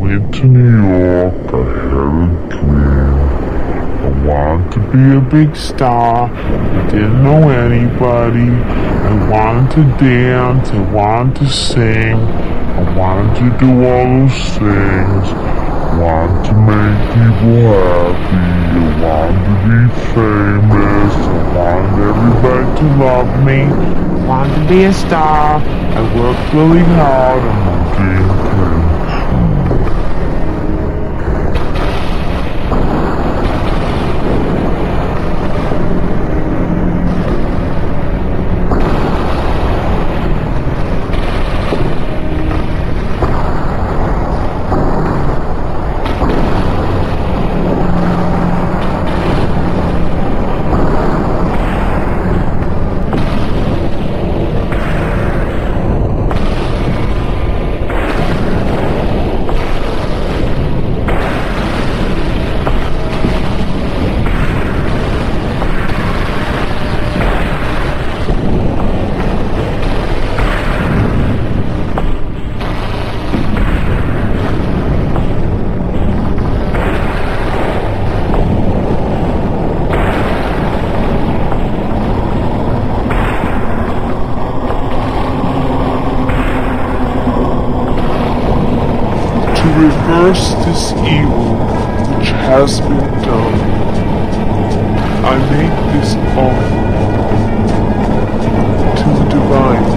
went to New York, I had a dream. I wanted to be a big star, I didn't know anybody. I wanted to dance, I wanted to sing, I wanted to do all those things. I wanted to make people happy, I wanted to be famous, I wanted everybody to love me. I wanted to be a star, I worked really hard and my dream came true. Reverse this evil which has been done. I make this offer to the divine.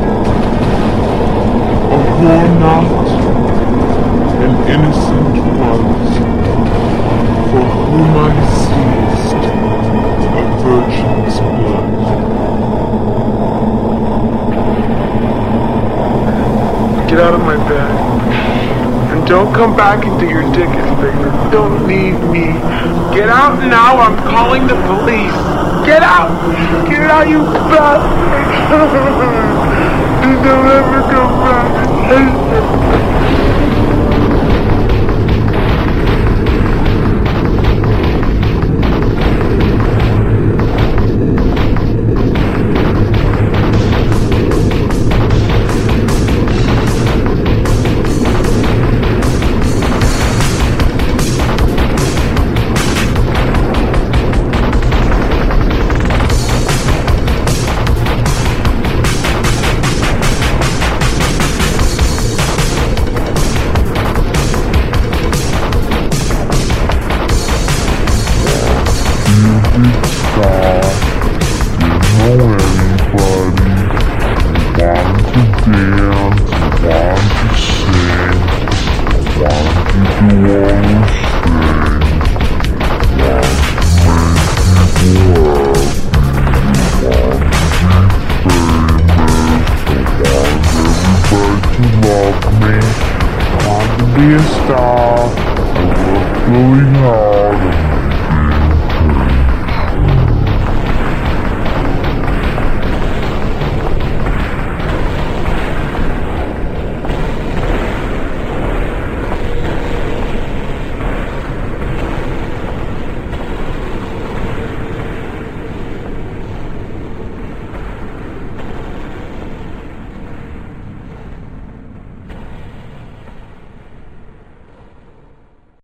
A whore not, an innocent was, for whom I seized a virgin's blood. Get out of my bed. Don't come back into your ticket, Victor. Don't leave me. Get out now. I'm calling the police. Get out. Get out, you bastard. Don't ever come back. Star, didn't know anybody. I wanted to dance, I wanted to sing, I wanted to do all those things. I wanted to make people happy, I wanted to be famous, I wanted everybody to love me. I wanted to be a star, I worked really hard.